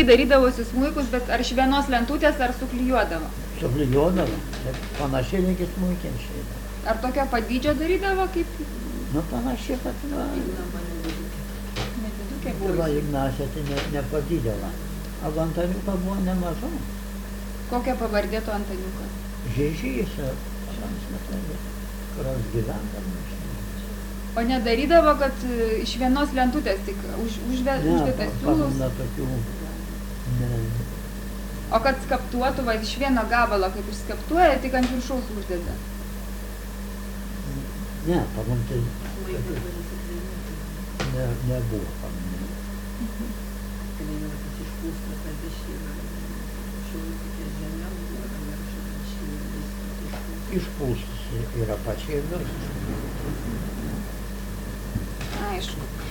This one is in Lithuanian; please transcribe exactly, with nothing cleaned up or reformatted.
irgi darydavosi smuikus, bet ar iš vienos lentutės, ar suklijuodavo? Suklijuodavo, panašiai reikia smuikėm šeida. Ar tokio padydžio darydavo kaip? Nu, panašiai, kad va... Nedidukė buvo. Buvo Ignacija, tai ne, nepadydėla. O Antaniuka buvo nemaža. Kokia pavardė to Antaniuko? Žiežys, panas metalė, kurios gyvendama. O nedarydavo, kad iš vienos lentutės tik už, užve, ne, uždėtas siūlus? Ne, tokių... Ne. O kad skaptuotų, va, iš vieno gabalo, kaip išskaptuoja, tik ant viršaus uždeda? Ne, panom tai... Ne, nebuvo panom. Mhm. Išpūstas yra pačiai viršus. Aišku.